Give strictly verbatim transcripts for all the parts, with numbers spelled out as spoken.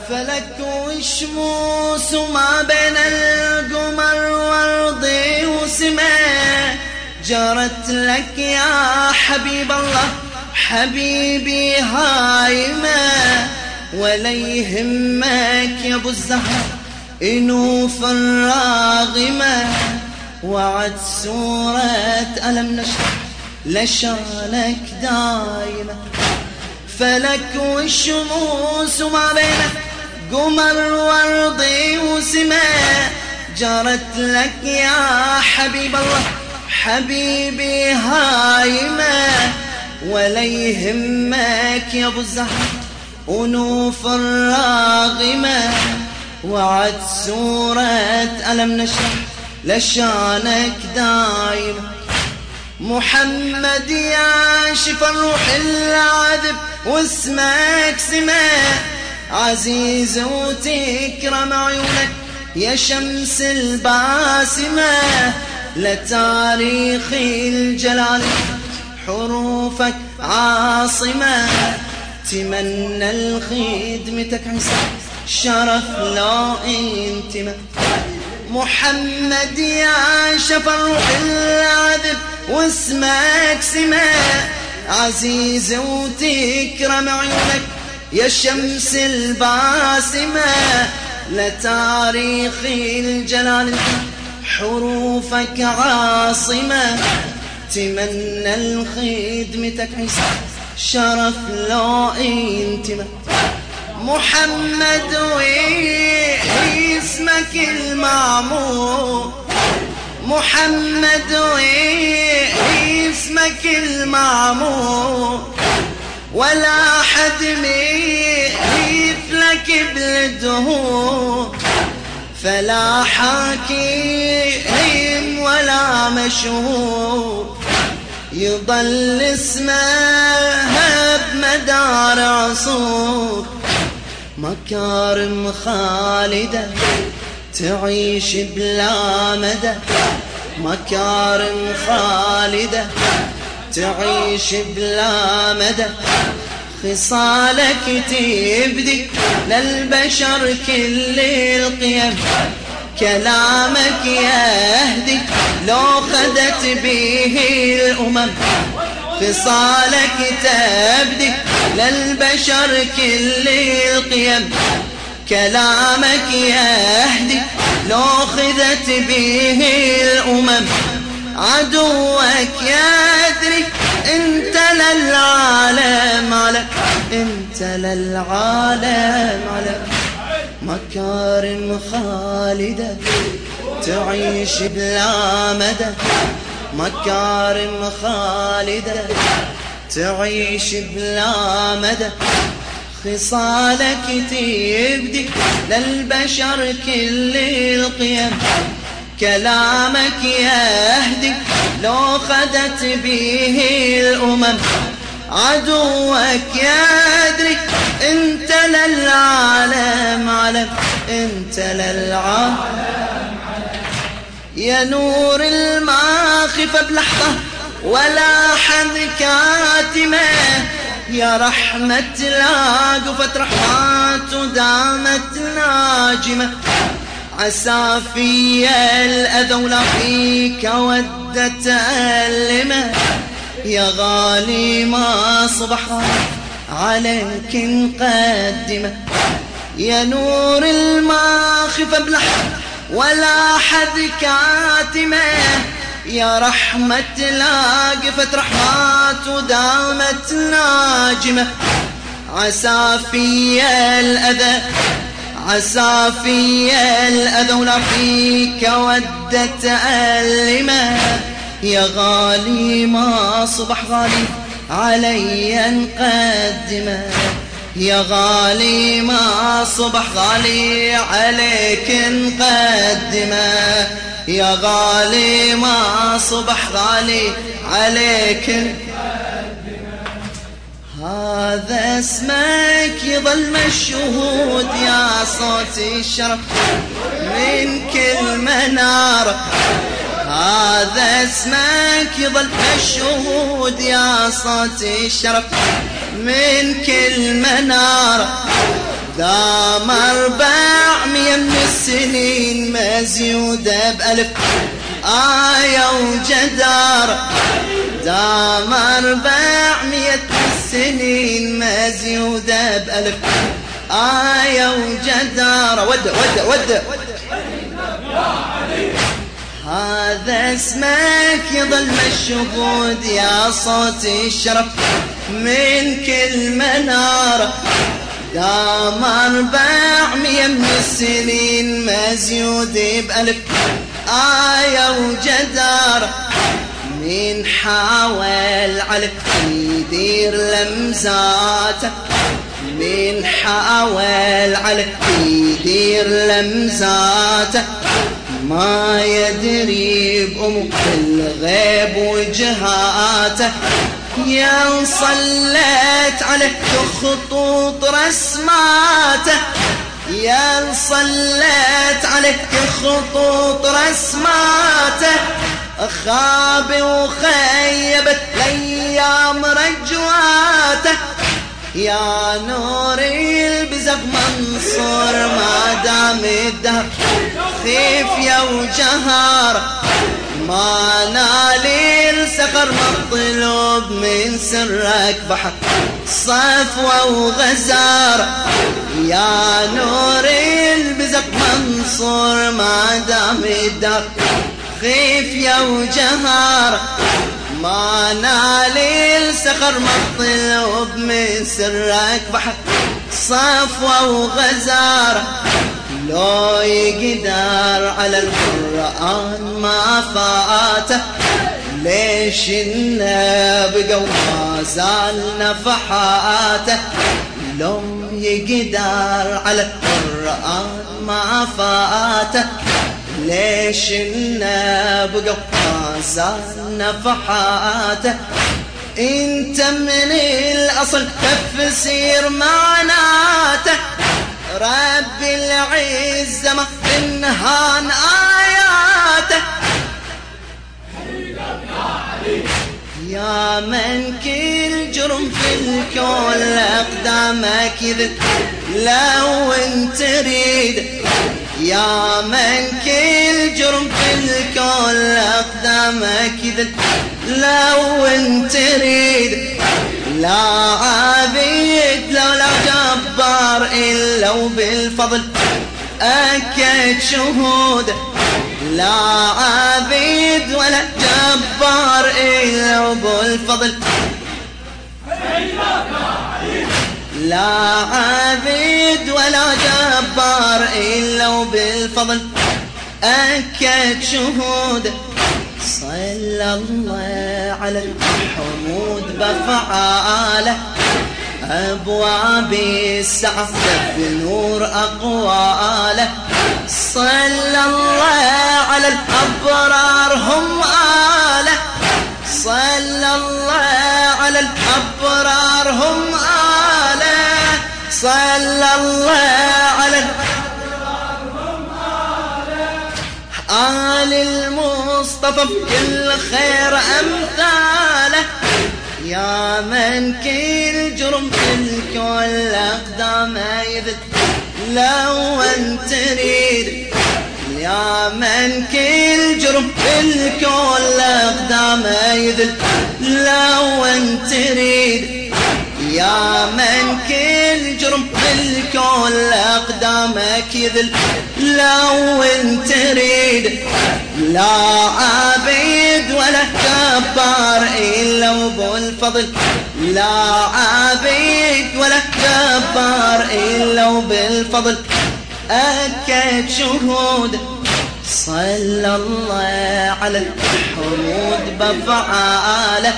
فلك وشموس وما بين القمر وارضي وسماء جرت لك يا حبيب الله حبيبي هايمة. ولا يهمك يا ابو الزهر انوف الراغمة وعد سورة ألم نشرح لشانك دايمة. فلك والشموس وما بينك قمر وارضي وسماء جرت لك يا حبيب الله حبيبي هايمة. ولا يهمك يا ابو الزهر أنوف الراغمة وعد سورة ألم نشرح لشانك دايمة. محمد يا شفا الروح العذب واسمك سماء عزيز وتكرم عيونك يا شمس الباسمة. لتاريخ الجلال حروفك عاصمة تمنى الخدمتك عسى شرف لو انتمى. محمد يا شفا الروح العذب واسمك سماء عزيز وتكرم عيونك يا شمس الباسمة. لتاريخ الجلال حروفك عاصمة تمنى الخدمتك عسى شرف لو انتمى. محمد واسمك المعمور محمد واسمك المعمور ولا حد مثلك بالدهور. فلا حكيم ولا مشهور يضل اسمها بمدار عصور. مكارم خالدة تعيش بلا مدى مكارم خالدة تعيش بلا مدى. خصالك تبدي للبشر كل القيم كلامك يهدي لو خدت به الأمم. خصالك تبدي للبشر كل القيم كلامك يهدي لو خذت به الأمم. عدوك يدري انت للعالم على انت للعالم على. مكارم خالدة تعيش بلا مدى مكارم خالدة تعيش بلا مدى. خصالك تبدي للبشر كل القيم كلامك يهدي لو خدت به الأمم. عدوك يدري انت للعالم علم انت للعالم يا نور الماخفة بلحظة ولا حد كاتمة. يا رحمة لا قفت رحمات ودامت ناجمة. عسى في الأذى ولا فيك ودة تألمة. يا غالي ما صبح عليك نقدمه. يا نور الماخفة بلحظة ولا حد كاتمة. يا رحمة لا قفت رحمات ودامت ناجمة. عسى في الأذى عسى في الأذى ولا فيك ودة تألمة. يا غالي ما صبح غالي علي نقدمه. يا غالي ما صبح غالي عليك نقدمه. يا غالي ما صبح غالي عليك نقدمه. هذا اسمك يظل مشهود يا صوت الشرف من كل منارة. هذا اسمك يظل مشهود يا صوت الشرف من كل منارة. دام أربعمية من السنين مزيودة بألف آية وجدار. دام أربعمية السنين مزيودة بألف آية وجدار. ودع ودع ودع هذا اسمك يظل مشهود يا صوت الشرف من كل منارة. دام أربعمية من السنين مزيود بألف آية وجدار. من حاول عليك يدير لمزاته، من حاول عليك يدير لمزاته، ما يدري بأمور الغيب وجهاته. يا صليت عليك خطوط رسماته، يا صليت عليك خطوط رسماته. خاب وخيبت الأيام رجواته. يا نور البزغ منصور ما دام الدهر خيف يا وجهار. ما نالي السخر مطلوب من سرك بحر صفوة وغزار. يا نور البزغ منصور ما دام الدهر خيف يا وجهار. ما نالي السخر مطلوب من سرك بحر صفوة وغزار. لو يقدر على القرآن ما فاته، ليش النبي وما زال نفحاته. لو يقدر على القرآن ما فاته، ليش النبي وما زال نفحاته. انت من الاصل تفسير معناته، رب العزة ما انهان آياته. يا من كل جرم في الكون أقدامك يذل لو انت تريد. يا من كل جرم في الكون أقدامك يذل لو انت تريد. لا عبيد لولا جبار إلا وبالفضل أكد شهود. لا عبيد ولا جبار إلا وبالفضل، لا عبيد ولا جبار إلا وبالفضل أكد شهود. صلى الله على الحمود بفعاله، أبواب السعة بنور أقواله. صلى الله على الأبرار هم آله، صلى الله على الأبرار هم آله. صلى الله على الأبرار هم آله. آل المصطفى بكل خير أمثاله. يا من كل جرم في الكون أقدامه يذل لو أنت تريد. يا من كل جرم في الكون أقدامه يذل لو أنت تريد. يا من كل جرم في الكون أقدامك يذل لو أنت تريد. لا عبيد ولا جبار إلا وبالفضل، لا عبيد ولا جبار إلا وبالفضل أكد شهود. صلى الله على الحمود بفعاله،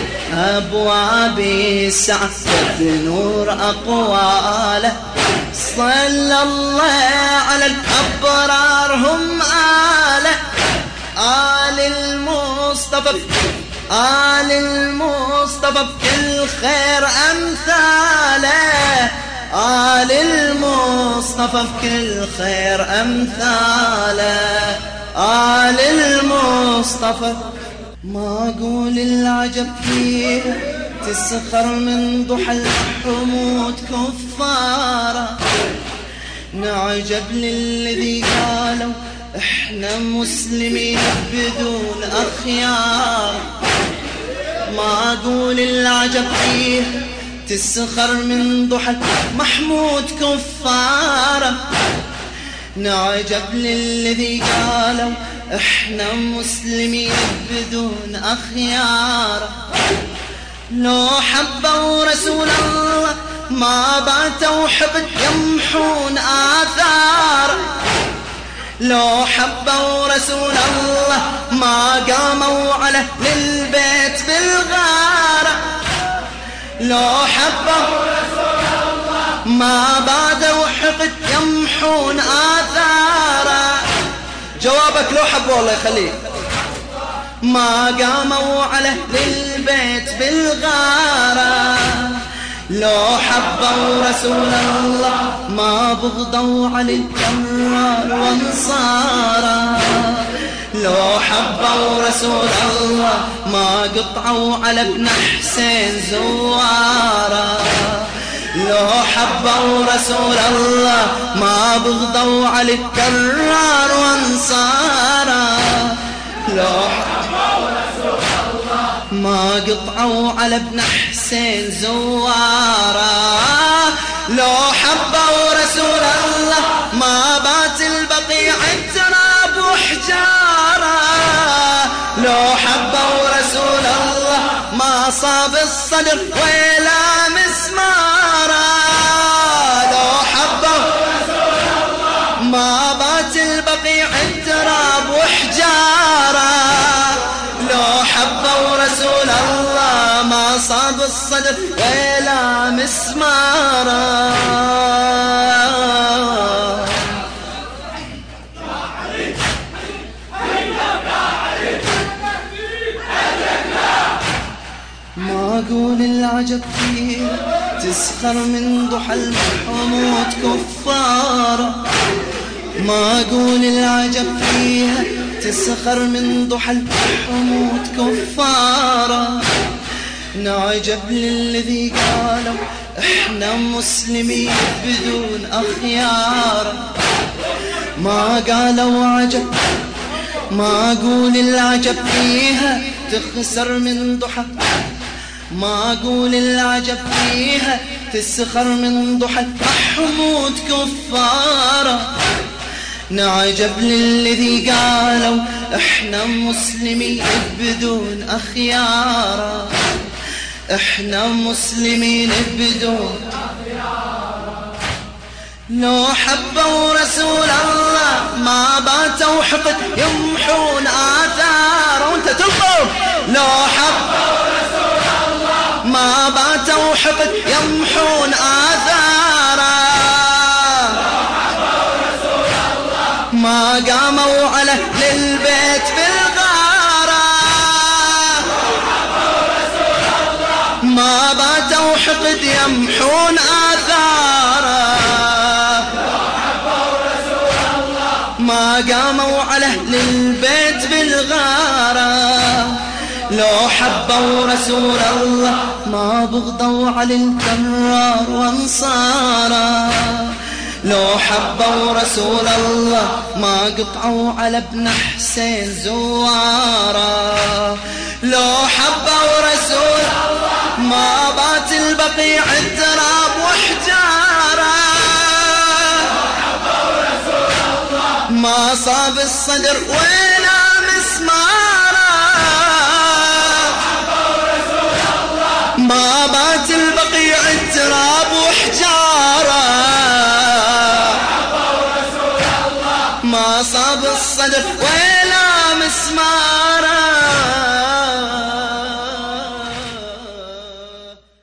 أبواب السعة بنور أقواله. صلى الله على الأبرار هم آله، آل المصطفى آل المصطفى بكل خير أمثاله. آل المصطفى بكل خير أمثاله. آل المصطفى ما أقول العجب فيه تسخر من ضحى الحمود كفارة. نعجب للذي قالوا احنا مسلمين بدون اخيار. ما اقول العجب فيه تسخر من ضحى محمود كفار. نعجب للذي قالوا احنا مسلمين بدون اخيار. لو حبوا رسول الله ما باتوا حبت يمحون آثار. لو حبوا رسول الله ما قاموا على للبيت بالغارة. لو حبوا رسول الله ما بادوا حقد يمحون آثاره. جوابك لو حبوا الله يخليك ما قاموا على للبيت بالغارة. لو حبوا رسول الله ما بغضوا علي الكرار وانصاره. لو حبوا رسول الله ما قطعوا على ابن حسين زواره. لو حبوا رسول الله ما بغضوا علي الكرار وانصاره. لو حبوا رسول الله ما قطعوا على ابن حسين زواره. لو حبوا رسول الله ما بات البقيع التراب وحجاره. لو حبوا رسول الله ما صاب الصدر ولا مسماره. لو حبوا رسول الله ما بات البقيع التراب وحجاره. لو حبوا رسول الله ما صاب الصدر ولا مسماره. ما أقول العجب فيه تسخر من ضحى المحمود كفارة. ما أقول العجب فيها تسخر من ضحى المحمود كفارة. نعجب للذي قالوا احنا مسلمين بدون اخيار. ما قالوا عجب ما أقول العجب فيها تخسر من ضحى. ما أقول العجب فيها تسخر من ضحى محمود كفارة. نعجب للذي قالوا احنا مسلمين بدون اخيار. احنا مسلمين بدون اخيار. لو حبوا رسول الله ما باتوا حقد يمحون آثار. وانت تلقوا لو حبوا رسول الله ما باتوا حقد يمحون آثاره. ما قاموا على للبيت بالغارة. ما باتوا حقد يمحون آثاره. ما قاموا على للبيت بالغارة. لو حبوا رسول الله ما بغضوا على الكرار وانصاره. لو حبوا رسول الله ما قطعوا على ابن حسين زواره. لو حبوا رسول الله ما بات البقيع التراب وحجاره. ما صاب الصدر ولا مسماره. ما بات البقيع التراب وحجاره. ما صاب الصدر ولا مسماره.